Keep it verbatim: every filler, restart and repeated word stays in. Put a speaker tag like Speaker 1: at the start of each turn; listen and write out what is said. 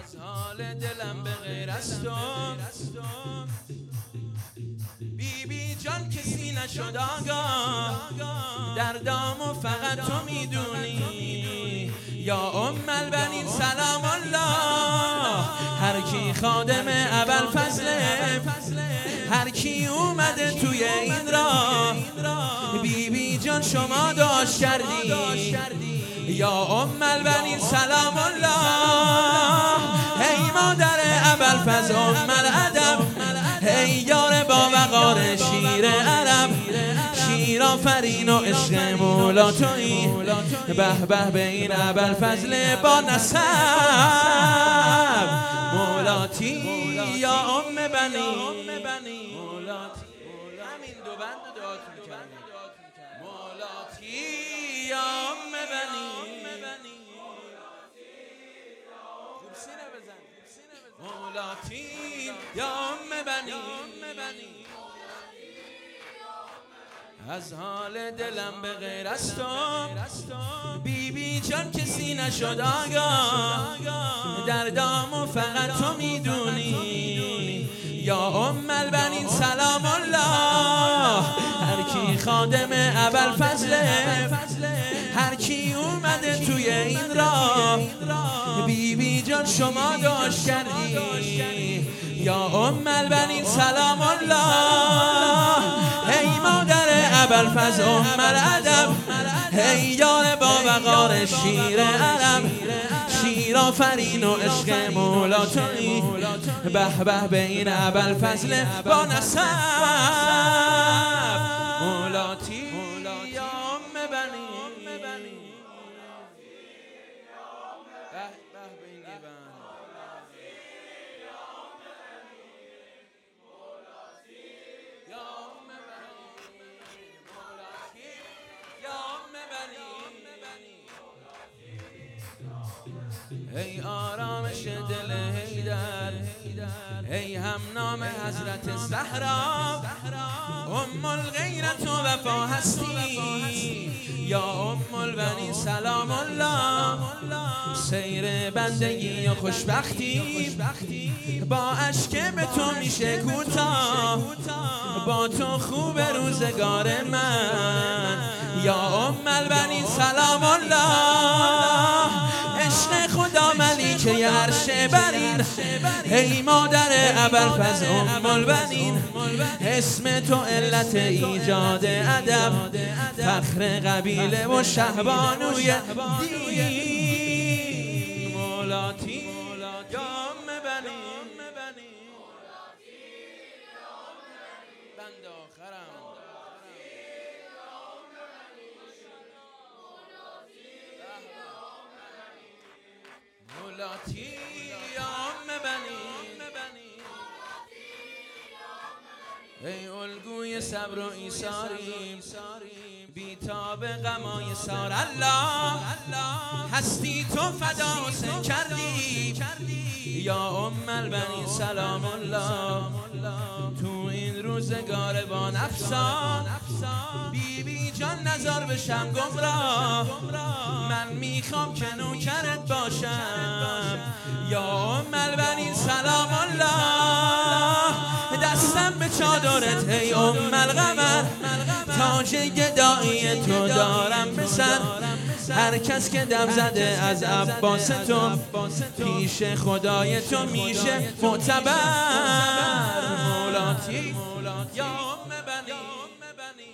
Speaker 1: از حال دلم به غیر از تو بی بی جان کسی نشد آگاه، دردامو فقط تو میدونی. یا ام البنین سلام الله، هر کی خادم ابوالفضله، هر کی اومده توی این راه، بی بی جان شما داشت کردی. یا ام البنین سلام الله، ای مادر ابوالفضل ام الادب، ای یار با وقار شیر عرب، شیر آفرین و عشق مولا تویی. به به به این ابوالفضل با نسب مولاتی. یا ام بنی مولاتی، همین دو بند دعاتون کردیم. مولاتی یا ام بنی، خوب سینه بزن. مولاتی یا ام بنی، از حال دلم به غیر از تو بی بی جان کسی نشد آگاه، دردامو فقط تو میدونی. یا ام البنین سلام الله، هر کی خادم ابوالفضله، هر کی اومده توی این راه، بی بی جان شما داشت کردی. یا ام البنین سلام الله، ای مادر ابوالفضل ام الادب، ای یار با وقار شیر عرب، شیر آفرین و عشق مولا تویی. به به به این ابوالفضل با نسب مولاتی. یا ام بنی، به به به این دیوان. ای آرامش دل حیدر، ای هم نام حضرت زهرا، ام الغیرت و وفا هستی. یا ام البنین سلام الله، سیر بندگی و خوشبختی، با اشک به تو میشه کوتاه، با تو خوب روزگار من. یا ام البنین سلام الله، عشق خدا ملیکه عرش برین، ای مادر ابوالفضل ام البنین، اسم تو علت ایجاد ادب، فخر قبیله و شهبانوی دین. مولاتی یا ام بنین، بند آخرم. مولاتی یا ام بنی، ای الگوی صبر و ایثاریم، بی تاب غمای سار الله، هستی تو فدا حسین کردی. یا ام البنین سلام الله، تو این روزگار با نفسان، بی بی جان نزار بشم گمراه، من میخوام که نوکرت باشم. یا ام البنین سلام الله، دستم به چادرت ای ام القمر، تاج گدایی تو دارم به سر، هر کس که دم زده از عباس تو، پیش خدای تو میشه معتبر. مولاتی یا ام بنی.